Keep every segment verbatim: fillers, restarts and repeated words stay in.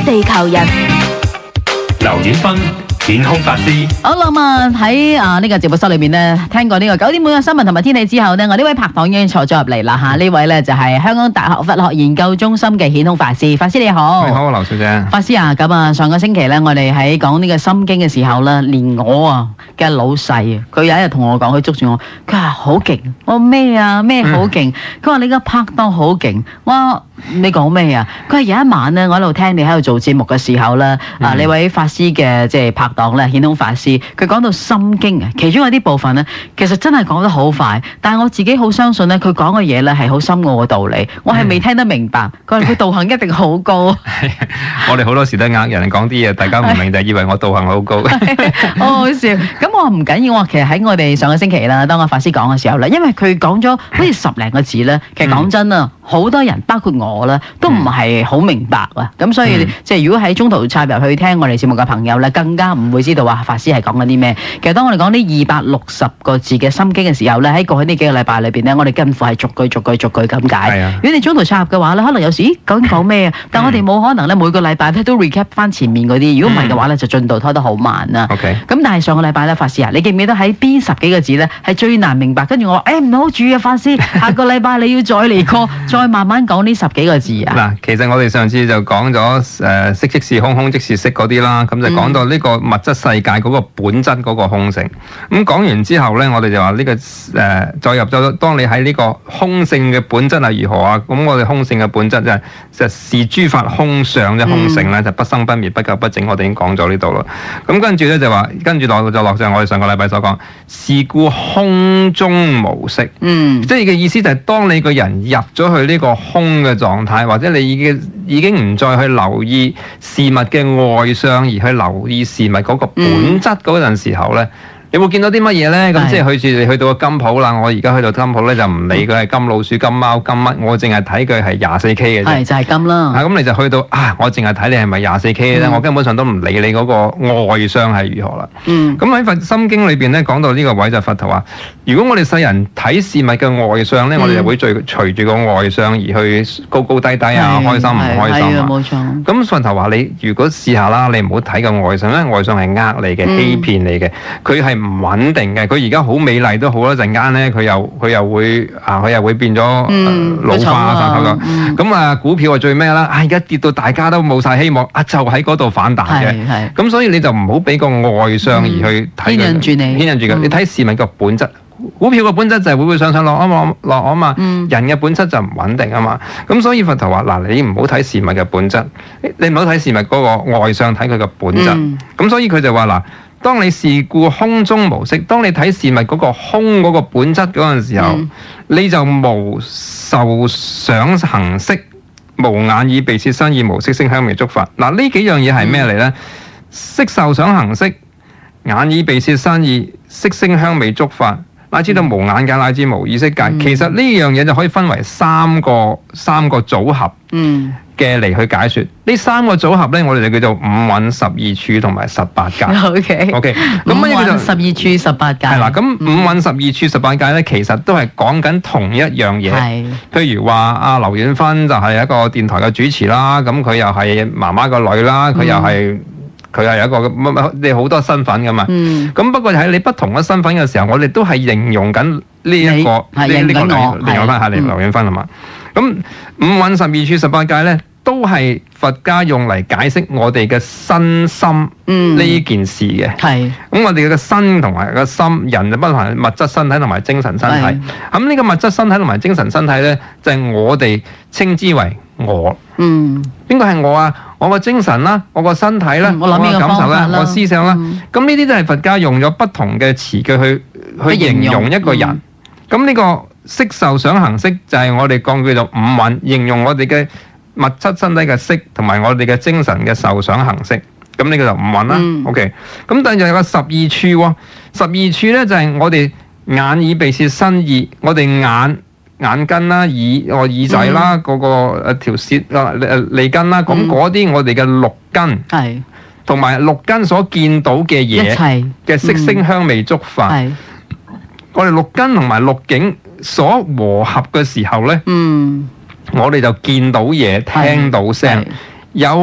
地球人。 劉遠芬顯空法師。 好啦，咁啊喺啊呢個直播室裏面呢，聽過呢個九點半嘅新聞同埋天氣之後呢，我呢位拍檔已經坐咗入嚟啦嚇。呢位呢就係香港大學佛學研究中心嘅顯空法師，法師你好。 你好，劉小姐。 法師啊，咁啊上個星期呢，我哋喺講呢個心經嘅時候呢，連我啊嘅老細啊，佢有一日同我講，佢捉住我，佢話好勁。我話咩啊咩好勁？佢話你個拍檔好勁。我話你講咩啊？佢話有一晚呢，我喺度聽你喺度做節目嘅時候呢，啊呢位法師嘅即係拍檔咧，顯空法師，佢講到心經啊，其中有啲部分呢，其實真係講得好快，但係我自己好相信呢，佢講嘅嘢呢係好深奧嘅道理，我係未聽得明白。佢話佢道行一定好高。 我哋好多時都呃人講啲嘢，大家唔明就以為我道行好高。 好好笑。咁我唔緊要，我其實喺我哋上個星期啦，當我法師講嘅時候咧，因為佢講咗好似十零個字咧，其實講真啊，好多人包括我啦，都唔係好明白啊。咁所以即係如果喺中途插入去聽我哋節目嘅朋友咧，更加唔會知道話法師係講緊啲咩。其實當我哋講呢二百六十個字嘅心經嘅時候咧，喺過去呢幾個禮拜裏邊咧，我哋近乎係逐句逐句逐句咁解。如果你中途插入嘅話咧，可能有時究竟講咩啊？但我哋冇可能咧每個禮拜咧都 recap 翻前面嗰啲。如果唔係嘅話咧，就進度拖得好慢啦。 OK。 咁但係上個禮拜咧，法師啊，你記唔記得喺邊十幾個字咧係最難明白？跟住我話誒唔好住啊，法師，下個禮拜你要再嚟過，再慢慢講呢十幾個字啊。 嗱，其實我哋上次就講咗誒色即是空，空即是色嗰啲啦，咁就講到呢個物質世界嗰個本質嗰個空性。咁講完之後咧，我哋就話呢個誒再入咗，當你喺呢個空性嘅本質係如何啊？咁我哋空性嘅本質就係就是諸法空相，即係空性咧，就不生不滅，不垢不淨。我哋已經講咗呢度啦。咁跟住咧就話，跟住落就落上我哋上個禮拜所講，是故空中無色。嗯，即係嘅意思就係當你個人入咗去呢個空嘅狀態，或者你已經已經唔再去留意事物嘅外相，而去留意事物嗰個本質嗰陣時候咧。嗯，你會見到啲乜嘢咧？咁即係去住你去到個金鋪啦。我而家去到金鋪咧，就唔理佢係金老鼠、金貓、金乜，我淨係睇佢係廿四 K 嘅啫。 係就係金啦。啊， 咁你就去到啊，我淨係睇你係咪廿四 K 咧？我根本上都唔理你嗰個外相係如何啦。嗯。咁喺佛心經裏邊咧，講到呢個位就佛陀話：如果我哋世人睇事物嘅外相咧，我哋就會隨隨住個外相而去高高低低啊，開心唔開心啊。冇錯。咁佛陀話你如果試下啦，你唔好睇個外相，因為外相係呃你嘅、欺騙你嘅，佢係唔穩定嘅。佢而家好美麗都好啦，陣間咧佢又佢又會啊，佢又會變咗老化啊，咁樣。咁啊，股票啊最咩啦？啊，而家跌到大家都冇晒希望啊，就喺嗰度反彈嘅。咁所以你就唔好俾個外相而去睇佢， 牽引住你， 牽引住佢。你睇事物嘅本質，股票嘅本質就係會會上上落啊嘛，落啊嘛。人嘅本質就唔穩定啊嘛。咁所以佛陀話嗱，你唔好睇事物嘅本質，你唔好睇事物嗰個外相，睇佢嘅本質。咁所以佢就話嗱。當你是故空中無色，當你睇事物嗰個空嗰個本質嗰陣時候，嗯、你就無受想行識，無眼耳鼻舌身意，無色聲香味觸法。嗱，呢幾樣嘢係咩嚟呢？色受想行識，眼耳鼻舌身意，色聲香味觸法，乃至到無眼界，乃至無意識界。嗯、其實呢樣嘢就可以分為三個三個組合。嗯。嘅嚟去解說呢三個組合咧，我哋就叫做五蘊、十二處同埋十八界。O K O K，咁乜嘢叫做十二處、十八界？係啦，咁五蘊、十二處、十八界咧，其實都係講緊同一樣嘢。係，譬如話阿劉遠芬就係一個電台嘅主持啦，咁佢又係媽媽個女啦，佢又係佢係一個乜乜，你好多身份噶嘛。嗯。咁不過喺你不同嘅身份嘅時候，我哋都係形容緊呢一個呢呢個劉另外翻下嚟劉遠芬係嘛？咁五蘊、十二處、十八界咧，都係佛家用嚟解釋我哋嘅身心呢件事嘅。係、嗯。咁我哋嘅身同埋個心，人就不同物質身體同埋精神身體。咁呢個物質身體同埋精神身體咧，就係、是、我哋稱之為我。嗯。邊個係我啊？我個精神啦，我個身體啦，嗯、我諗嘅感受啦，我思想啦。咁呢啲都係佛家用咗不同嘅詞句去去形容一個人。咁呢、嗯、個色受想行識就係我哋講叫做五蘊，形容我哋嘅物質身體嘅色同埋我哋嘅精神嘅受想行識。咁呢個就五蘊啦。嗯、OK。咁但係又有個十二處喎，十二處咧就係我哋眼耳鼻舌身意，我哋眼眼根啦，耳我耳仔啦，嗰、嗯、個誒條舌啊誒脷根啦，咁嗰啲我哋嘅六根係，同埋、嗯、六根所見到嘅嘢嘅色聲香味觸法。係、嗯。我哋六根同埋六境所和合嘅時候咧，嗯，我哋就見到嘢、聽到聲，有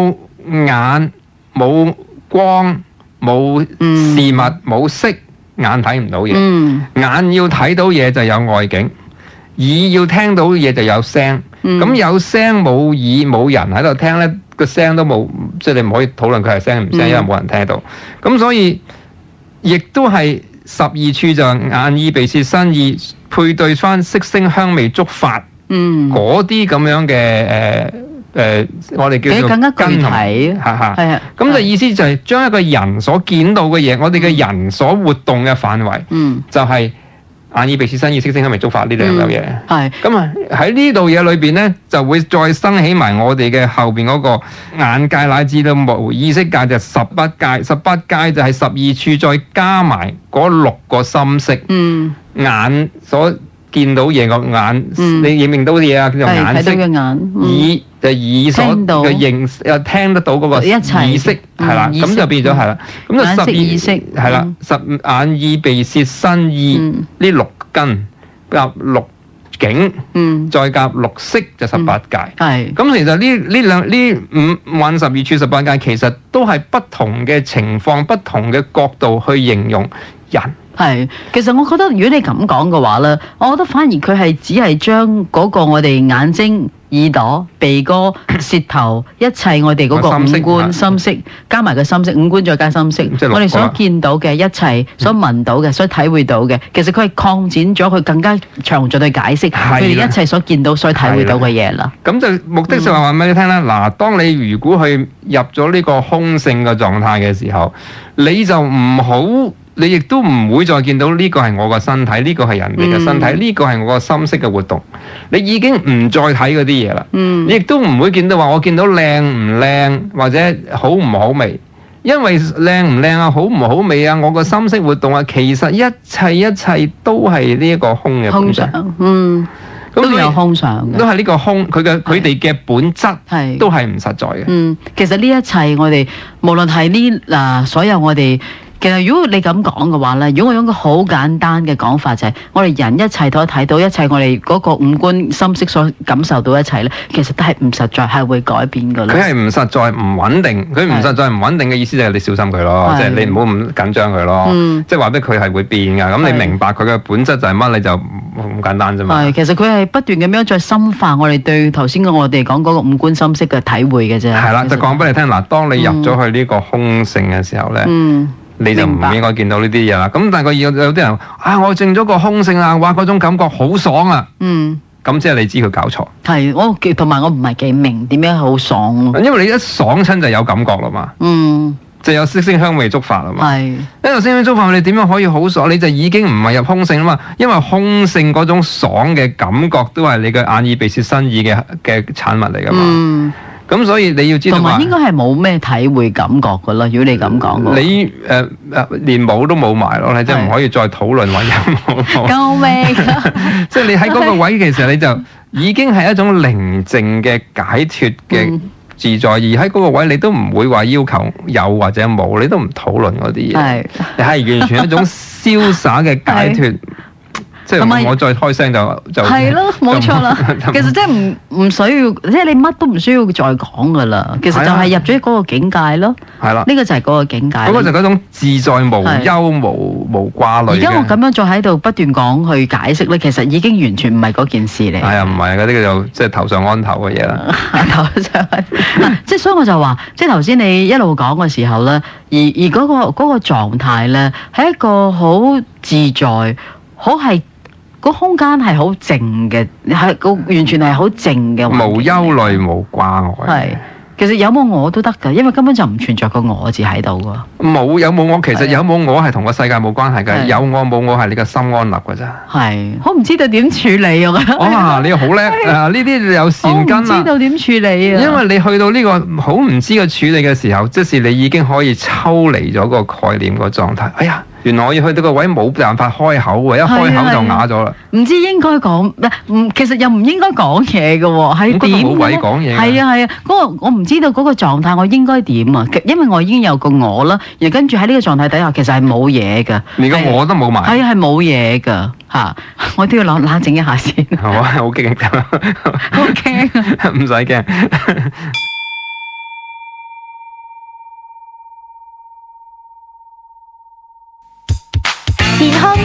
眼冇光冇事物冇色，眼睇唔到嘢。 嗯眼要睇到嘢就有外景，耳要聽到嘢就有聲。咁、嗯、有聲冇耳冇人喺度聽咧，個聲都冇，即係你唔可以討論佢係聲唔聲，因為冇人聽到。咁所以亦都係十二處就眼耳鼻舌身意配對翻色聲香味觸法，嗰啲咁樣嘅誒誒，我哋叫做更加具體， 嚇嚇， 係啊。 咁就意思就係將一個人所見到嘅嘢，我哋嘅人所活動嘅範圍，嗯、就係、是。眼耳鼻舌身意色聲香味觸法呢兩樣嘢，係咁啊喺呢度嘢裏邊咧，就會再生起埋我哋嘅後邊嗰個眼界乃至到無意識界就十八界，十八界就係十二處再加埋嗰六個心識，嗯，眼所見到嘢個眼，嗯、你認唔認到嘢啊？叫做眼識，眼嗯、耳就耳所嘅認又聽得到嗰個意識，係啦，咁就變咗係啦，咁就十二意識係啦，十眼耳鼻舌身意呢、嗯、六根夾六境，嗯、再夾六識就十八界，係、嗯。咁其實呢呢兩呢五蘊十二處十八界，其實都係不同嘅情況、不同嘅角度去形容人。 係，其實我覺得如果你咁講嘅話咧，我覺得反而佢係只係將嗰個我哋眼睛、耳朵、鼻哥、舌頭，一切我哋嗰個五官、心識，加埋個心識，五官再加心識，我哋所見到嘅一切，所聞到嘅，所體會到嘅，其實佢係擴展咗，佢更加詳盡去解釋佢哋一切所見到、所體會到嘅嘢啦。咁就目的就係話俾你聽啦。嗱，當你如果去入咗呢個空性嘅狀態嘅時候，你就唔好。你亦都唔會再見到呢個係我個身體，呢個係人哋嘅身體，呢個係我個心識嘅活動。你已經唔再睇嗰啲嘢啦。嗯、你亦都唔會見到話我見到靚唔靚或者好唔好味，因為靚唔靚啊，好唔好味啊，我個心識活動啊，其實一切一切都係呢一個空嘅本質。嗯， 都有空相嘅， 都係呢個空，佢嘅佢哋嘅本質係都係唔實在嘅。 嗯，其實呢一切我哋無論係呢嗱所有我哋。其實如果你咁講嘅話咧，如果我用個好簡單嘅講法就係，我哋人一切都睇到一切，我哋嗰個五官心識所感受到一切咧，其實都係唔實在，係會改變噶啦。佢係唔實在、唔穩定，佢唔實在、唔穩定嘅意思就係你小心佢咯，即係你唔好咁緊張佢咯。即係話俾佢係會變噶，咁你明白佢嘅本質就係乜，你就咁簡單啫嘛。 係，其實佢係不斷咁樣再深化我哋對頭先我哋講嗰個五官心識嘅體會嘅啫。 係啦，就講俾你聽嗱，當你入咗去呢個空性嘅時候咧。嗯你就唔應該見到呢啲嘢啦。咁但係有有啲人啊，我證咗個空性啊，哇，嗰種感覺好爽啊。嗯。咁即係你知佢搞錯。係， 我同埋我唔係幾明點樣好爽。 因為你一爽親就有感覺啦嘛。嗯。就有色聲香味觸法啦嘛。係。因為色聲觸法，你點樣可以好爽？你就已經唔係入空性啦嘛。因為空性嗰種爽嘅感覺都係你嘅眼耳鼻舌身意嘅嘅產物嚟噶嘛。嗯。咁所以你要知道， 同埋應該係冇咩體會感覺噶啦。如果你咁講， 你誒誒、呃、連冇都冇埋咯，你真係唔可以再討論話有冇冇。 救命！ 即係你喺嗰個位，其實你就已經係一種寧靜嘅解脫嘅自在，嗯、而喺嗰個位你都唔會話要求有或者冇，你都唔討論嗰啲嘢。係，你係完全一種瀟灑嘅解脫。即係我再開聲就就係咯，冇錯啦。其實即係唔唔需要，即係你乜都唔需要再講噶啦。其實就係入咗嗰個境界咯。係啦，呢個就係嗰個境界。 嗰個就係嗰種自在無憂無無掛慮。 而家我咁樣再喺度不斷講去解釋咧，其實已經完全唔係嗰件事嚟。 係啊，唔係嗰啲就即係頭上安頭嘅嘢啦。 頭上即係所以我就話，即係頭先你一路講嘅時候咧，而而嗰個嗰個狀態咧，係一個好自在，好係。個空間係好靜嘅，係個完全係好靜嘅。 無憂慮，無掛礙。係， 其實有冇我都得㗎，因為根本就唔存在個我字喺度㗎。 冇有冇我，其實有冇我係同個世界冇關係㗎。有我冇我係你個心安立㗎咋。 係，我唔知道點處理我覺得。 哇！你好叻啊！呢啲有善根啊。 我唔知道點處理啊。 因為你去到呢個好唔知嘅處理嘅時候，即是你已經可以抽離咗個概念個狀態。哎呀！原來我要去到個位冇辦法開口喎，一開口就啞咗啦。 唔知應該講咩？唔，其實又唔應該講嘢嘅喎，係點？ 冇位講嘢。 係啊係啊，嗰個我唔知道嗰個狀態我應該點啊？因為我已經有個我啦，而跟住喺呢個狀態底下，其實係冇嘢嘅。 連個我都冇埋。 係啊，係冇嘢㗎嚇，我都要冷冷靜一下先。 係嘛，好驚㗎， 好驚啊！ 唔使驚。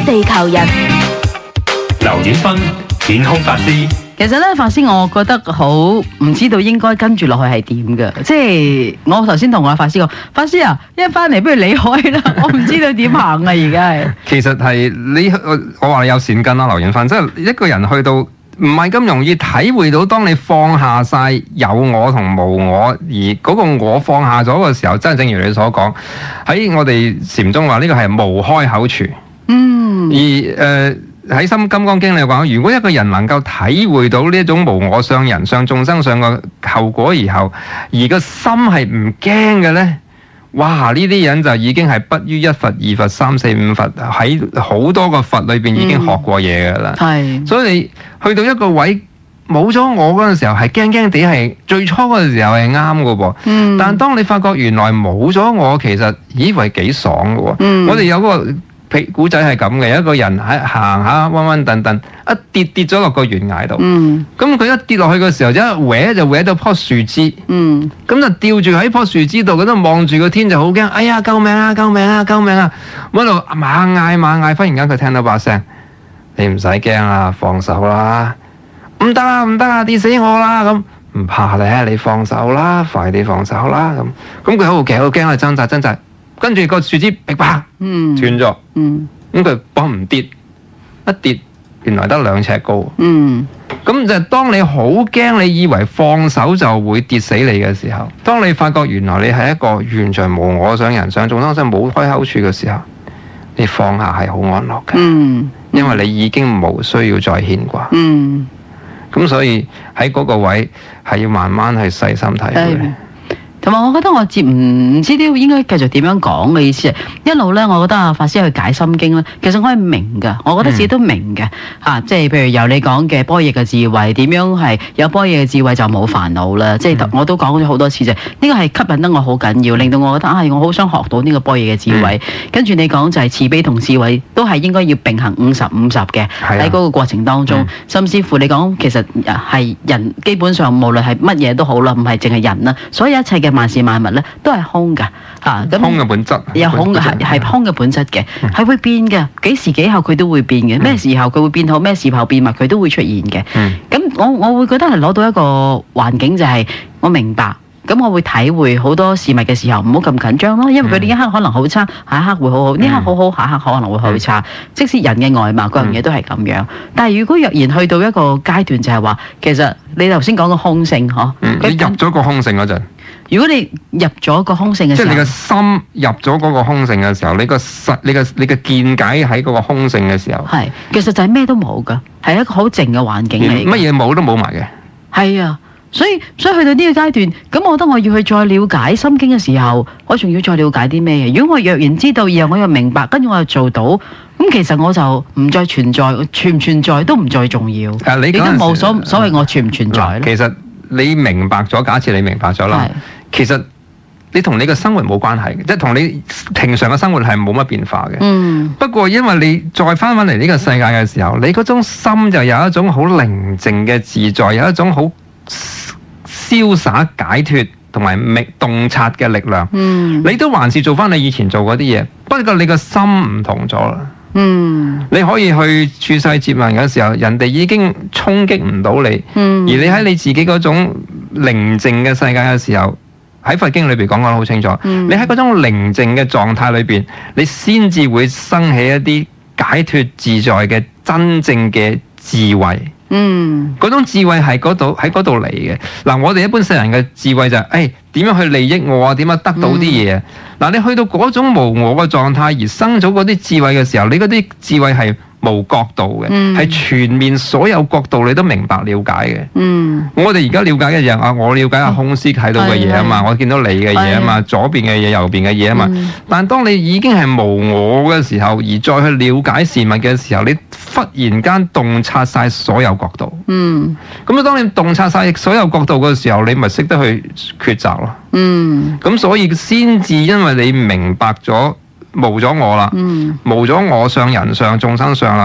地球人。 劉遠芬，健康法師。 其實咧，法師，我覺得好唔知道應該跟住落去係點嘅。即係我頭先同我法師講，法師啊，一翻嚟不如你開啦，我唔知道點行啊，而家係。 其實係你我話你有善根啦，劉遠芬，即係一個人去到唔係咁容易體會到，當你放下晒有我同無我，而嗰個我放下咗嘅時候，真係正如你所講，喺我哋禪宗話呢個係無開口處。 嗯。而誒。呃喺《心金剛經》嚟講，如果一個人能夠體會到呢一種無我相、人相、眾生相嘅後果而後，而個心係唔驚嘅呢，哇！呢啲人就已經係不於一佛、二佛、三四五佛，喺好多個佛裏邊已經學過嘢㗎啦。係、嗯，所以你去到一個位冇咗我嗰陣時候，係驚驚地，係最初嗰陣時候係啱㗎噃。嗯、但當你發覺原來冇咗我，其實以為幾爽㗎喎。嗯、我哋有個古仔係咁嘅，一個人喺行下彎彎頓頓，一跌跌咗落個懸崖度。咁佢、嗯、一跌落去嘅時候，一搲就搲到棵樹枝。咁、嗯、就吊住喺棵樹枝度，咁就望住個天就好驚。哎呀，救命啊！救命啊！救命啊！咁喺度猛嗌猛嗌，忽然間佢聽到把聲：你唔使驚啦，放手啦！唔得啦，唔得啦，跌死我啦！咁唔怕咧，你放手啦，快啲放手啦！咁咁佢好驚，好驚啊！掙扎掙扎。跟住個樹枝劈啪斷咗，咁佢幫唔跌，一跌原來得兩尺高。咁、嗯、就當你好驚，你以為放手就會跌死你嘅時候，當你發覺原來你係一個完全無我想、人想、眾生想冇開口處嘅時候，你放下係好安樂嘅，嗯、因為你已經冇需要再牽掛。咁、嗯、所以喺嗰個位係要慢慢去細心體會。 同埋，我覺得我接唔唔知啲應該繼續點樣講嘅意思係一路咧，我覺得阿法師去解心經咧，其實我係明㗎，我覺得自己都明嘅嚇、嗯啊，即係譬如由你講嘅般若嘅智慧，點樣係有般若嘅智慧就冇煩惱啦，即係、嗯、我都講咗好多次啫。呢、這個係吸引得我好緊要，令到我覺得啊，我好想學到呢個般若嘅智慧。嗯、跟住你講就係慈悲同智慧都係應該要並行五十五十嘅喺嗰個過程當中，嗯、甚至乎你講其實係人基本上無論係乜嘢都好啦，唔係淨係人啦，所有一切嘅萬事萬物咧都係空噶嚇，咁空嘅本質有空嘅係係空嘅本質嘅，係、嗯、會變嘅，幾時幾後佢都會變嘅，咩、嗯、時候佢會變好，咩時候變物佢都會出現嘅。咁、嗯、我我會覺得係攞到一個環境就係我明白，咁我會體會好多事物嘅時候唔好咁緊張咯，因為佢呢一刻可能好差，下一刻會好好，呢、嗯、刻好好，下一刻可能會好差。嗯、即使人嘅外貌嗰樣嘢都係咁樣，嗯、但係如果若然去到一個階段就係話，其實你頭先講個空性嗬， 嗯、你入咗個空性嗰陣。 如果你入咗個空性嘅時候， 即係你個心入咗嗰個空性嘅時候，你個實你個你嘅見解喺嗰個空性嘅時候， 係其實就係咩都冇噶，係一個好靜嘅環境嚟，乜嘢冇都冇埋嘅。 係啊，所以所以去到呢個階段，咁我覺得我要去再了解心經嘅時候，我仲要再了解啲咩嘢？如果我若然知道，然後我又明白，跟住我又做到，咁其實我就唔再存在，存唔存在都唔再重要。啊、你都冇所所謂我存唔存在、啊、 其實你明白咗，假設你明白咗啦。其實你同你嘅生活冇關係嘅，即係同你平常嘅生活係冇乜變化嘅。嗯。不過因為你再翻返嚟呢個世界嘅時候，你嗰種心就有一種好寧靜嘅自在，有一種好瀟灑解脫同埋洞察嘅力量。嗯。你都還是做翻你以前做嗰啲嘢，不過你個心唔同咗啦。嗯。你可以去處世接人嘅時候，人哋已經衝擊唔到你。嗯。而你喺你自己嗰種寧靜嘅世界嘅時候，喺佛經裏邊講講得好清楚，嗯、你喺嗰種寧靜嘅狀態裏邊，你先至會生起一啲解脫自在嘅真正嘅智慧。嗯，嗰種智慧係嗰度喺嗰度嚟嘅。嗱，我哋一般世人嘅智慧就係、是，誒、哎、點樣去利益我啊？點樣得到啲嘢？嗱、嗯，你去到嗰種無我嘅狀態而生咗嗰啲智慧嘅時候，你嗰啲智慧係無角度嘅，係、嗯、全面所有角度你都明白了解嘅。嗯，我哋而家了解嘅就係啊，我了解阿空師睇到嘅嘢啊嘛，我見到你嘅嘢啊嘛，左邊嘅嘢、右邊嘅嘢啊嘛。嗯、但係當你已經係無我嘅時候，而再去了解事物嘅時候，你忽然間洞察晒所有角度。嗯，咁啊，當你洞察晒所有角度嘅時候，你咪識得去抉擇咯。嗯，咁所以先至因為你明白咗。無咗我啦，嗯、無咗我相、人相、眾生相啦，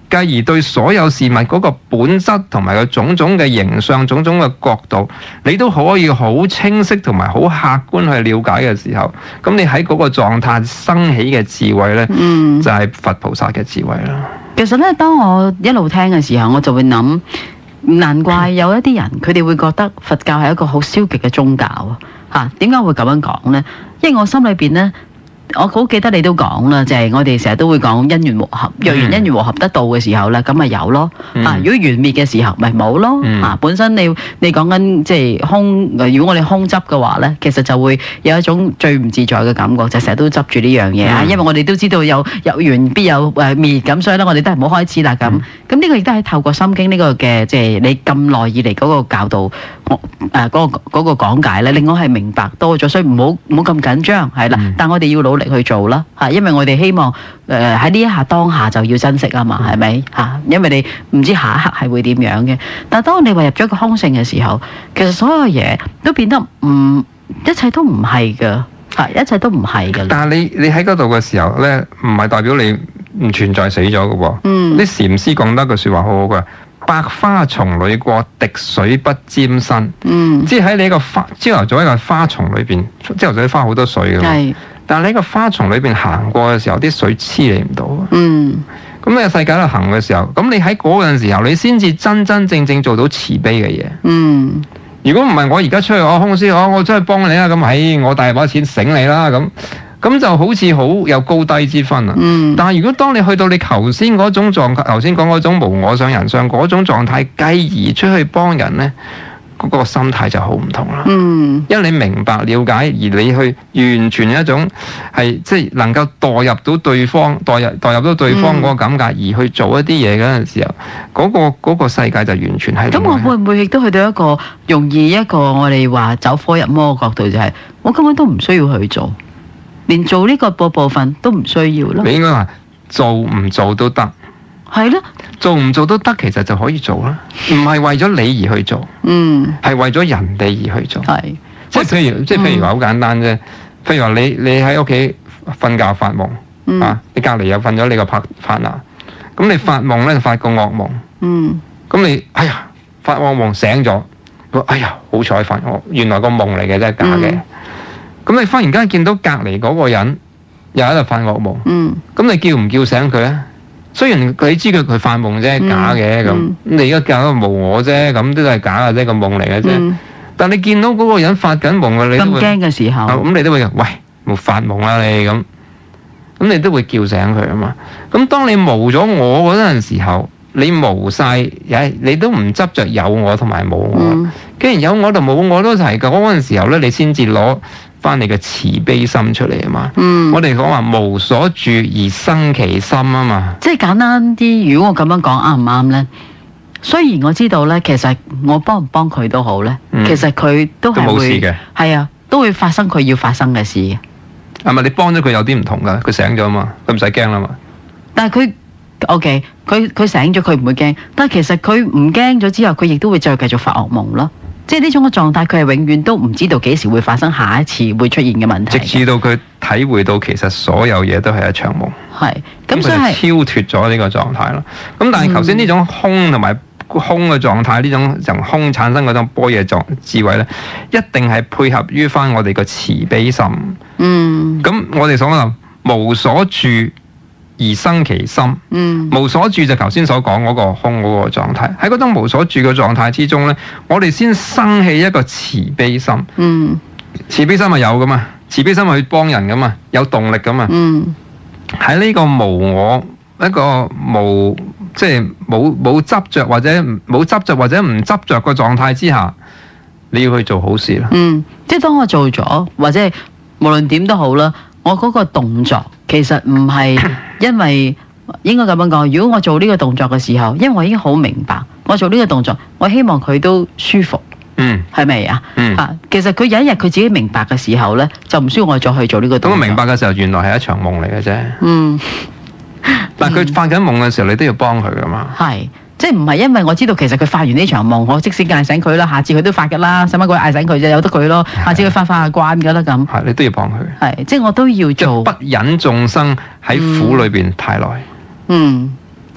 繼而對所有事物嗰個本質同埋個種種嘅形象、種種嘅角度，你都可以好清晰同埋好客觀去了解嘅時候，咁你喺嗰個狀態生起嘅智慧呢，嗯、就係佛菩薩嘅智慧啦。 其實咧，當我一路聽嘅時候，我就會諗，難怪有一啲人佢哋會覺得佛教係一個好消極嘅宗教啊！嚇，點解會咁樣講呢？因為我心裏邊呢。我好記得你都講啦，就係、是、我哋成日都會講因緣和合，若然因緣和合得到嘅時候咧，咁咪有咯。嗯、啊，如果緣滅嘅時候，咪冇咯。嗯、啊，本身你你講緊即係空，如果我哋空執嘅話咧，其實就會有一種最唔自在嘅感覺，就成日都執住呢樣嘢啊。嗯、因為我哋都知道有有緣必有誒滅，咁所以咧我哋都係唔好開始啦。咁咁呢個亦都係透過心經呢個嘅即係你咁耐以嚟嗰個教導，誒、呃、嗰、那個嗰、那個講解咧，令我係明白多咗，所以唔好唔好咁緊張，係啦。嗯、但我哋要努力去做啦，嚇！因為我哋希望誒喺呢一下當下就要珍惜啊嘛，係咪嚇？因為你唔知下一刻係會點樣嘅。但係當你話入咗個空性嘅時候，其實所有嘢都變得唔，一切都唔係㗎，嚇！一切都唔係㗎。 但係你你喺嗰度嘅時候咧，唔係代表你唔存在死咗嘅喎。嗯。啲禪師講得句説話好好嘅，百花叢裏過，滴水不沾身。嗯。即係喺你個花朝頭早喺個花叢裏邊，朝頭早啲花好多水㗎嘛。係。但係你喺個花叢裏邊行過嘅時候，啲水黐你唔到。嗯。咁你個世界喺度行嘅時候，咁你喺嗰陣時候，你先至真真正正做到慈悲嘅嘢。嗯。如果唔係，我而家出去我空師，我我出去幫你啦，咁喺我大把錢醒你啦，咁咁就好似好有高低之分啊。嗯。但係如果當你去到你頭先嗰種狀態，頭先講嗰種無我相人相嗰種狀態，繼而出去幫人咧，嗰個心態就好唔同啦。嗯，因為你明白了解，而你去完全一種係即係能夠代入到對方，代入代入到對方嗰個感覺，嗯、而去做一啲嘢嗰陣時候，嗰、嗰個嗰個世界就完全係咁。我會唔會亦都去到一個容易一個我哋話走火入魔嘅角度，就係、是、我根本都唔需要去做，連做呢個部部分都唔需要咯。 你應該話做唔做都得。 係咯， 做唔做都得，其實就可以做啦，唔係為咗你而去做，嗯，係為咗人哋而去做，係是，即係譬如，即係譬如話好簡單啫，譬如話你你喺屋企瞓覺發夢，嗯、啊，你隔籬又瞓咗你個拍 partner，咁你發夢咧就發個噩夢，嗯，咁你哎呀發噩夢醒咗，哎呀好彩發我原來個夢嚟嘅，真係假嘅，咁、嗯、你忽然間見到隔籬嗰個人又喺度發噩夢，嗯，咁你叫唔叫醒佢咧？雖然你知佢佢發夢啫，假嘅咁，嗯、你而家教到無我啫，咁都係假嘅啫，個夢嚟嘅啫。嗯、但你見到嗰個人發緊夢嘅，你都會咁驚嘅時候， 咁你都會喂冇發夢啦你咁，咁你都會叫醒佢啊嘛。咁當你無咗我嗰陣時候，你無晒，你都唔執着有我同埋冇我。嗯、既然有我同冇我都係嘅嗰陣時候咧，你先至攞翻你嘅慈悲心出嚟啊嘛，嗯、我哋講話無所住而生其心啊嘛， 即係簡單啲。如果我咁樣講啱唔啱呢？雖然我知道呢，其實我幫唔幫佢都好呢，嗯、其實佢都係會係啊，都會發生佢要發生嘅事嘅。 係咪你幫咗佢有啲唔同噶？佢醒咗啊嘛，佢唔使驚啦嘛。 但係佢 OK，佢佢醒咗，佢唔會驚。但係其實佢唔驚咗之後，佢亦都會再繼續發噩夢咯。即係呢種嘅狀態，佢係永遠都唔知道幾時會發生下一次會出現嘅問題。 直至到佢體會到其實所有嘢都係一場夢。 係，咁所以係超脫咗呢個狀態咯。咁但係頭先呢種空同埋空嘅狀態，呢種由空產生嗰種般若狀智慧咧，一定係配合於翻我哋個慈悲心。嗯。咁我哋所講無所住而生其心，嗯、無所住就頭先所講嗰個空嗰個狀態，喺嗰種無所住嘅狀態之中咧，我哋先生起一個慈悲心。嗯、慈悲心係有噶嘛，慈悲心係去幫人噶嘛，有動力噶嘛。喺呢、嗯、個無我一個無即係冇冇執着或者冇執着或者唔執着嘅狀態之下，你要去做好事啦。嗯， 即係當我做咗或者係無論點都好啦。我嗰個動作其實唔係因為應該咁樣講，如果我做呢個動作嘅時候，因為我已經好明白，我做呢個動作，我希望佢都舒服，嗯，係咪啊？嗯，啊，其實佢有一日佢自己明白嘅時候咧，就唔需要我再去做呢個動作。 咁我明白嘅時候，原來係一場夢嚟嘅啫。嗯，但係佢發緊夢嘅時候，你都要幫佢噶嘛。係。即係唔係因為我知道其實佢發完呢場夢，我即使嗌醒佢啦，下次佢都發㗎啦，使乜鬼嗌醒佢啫？由得佢咯，下次佢發發下慣㗎啦咁。係， 你都要幫佢。 係，即係我都要做。 不忍眾生喺苦裏邊太耐。 嗯，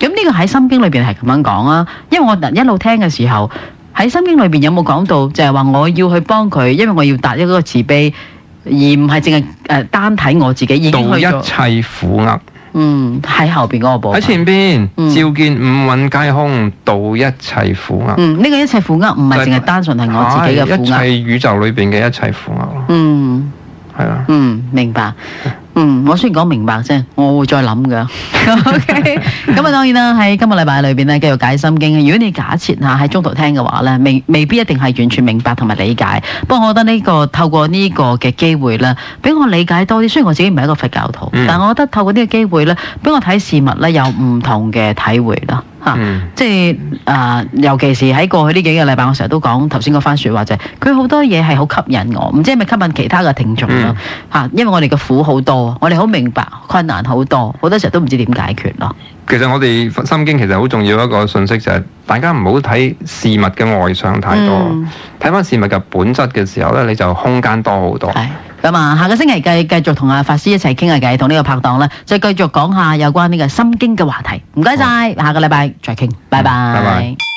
咁呢個喺《心經》裏邊係咁樣講啊，因為我一路聽嘅時候喺《心經》裏邊有冇講到，就係話我要去幫佢，因為我要達一個慈悲，而唔係淨係誒單睇我自己已經度一去咗。 切苦厄。 嗯，喺後邊嗰個部分喺前邊， 嗯照見五蘊皆空，度一切苦厄。 嗯，呢、個一切苦厄唔係淨係單純係我自己嘅苦厄。 係一切宇宙裏邊嘅一切苦厄咯。 嗯。 係啊。 嗯，明白。嗯，我雖然講明白啫，我會再諗噶。OK，咁啊當然啦，喺今個禮拜裏邊咧，繼續解心經。如果你假設嚇喺中途聽嘅話咧，未未必一定係完全明白同埋理解。不過我覺得呢、這個透過呢個嘅機會咧，俾我理解多啲。雖然我自己唔係一個佛教徒，嗯、但係我覺得透過呢個機會咧，俾我睇事物咧有唔同嘅體會啦。嚇、嗯，即係啊、呃，尤其是喺過去呢幾個禮拜，我成日都講頭先嗰番説話就係，佢好多嘢係好吸引我，唔知係咪吸引其他嘅聽眾咯嚇？因為我哋嘅苦好多，我哋好明白困難好多，好多時候都唔知點解決咯。 其實我哋心經其實好重要一個信息就係，大家唔好睇事物嘅外相太多，睇翻、嗯、事物嘅本質嘅時候咧，你就空間多好多。咁啊，下個星期繼繼續同阿法師一齊傾下偈，同呢個拍檔咧，再繼續講下有關呢個心經嘅話題。唔該晒，好下個禮拜再傾，拜拜。拜拜。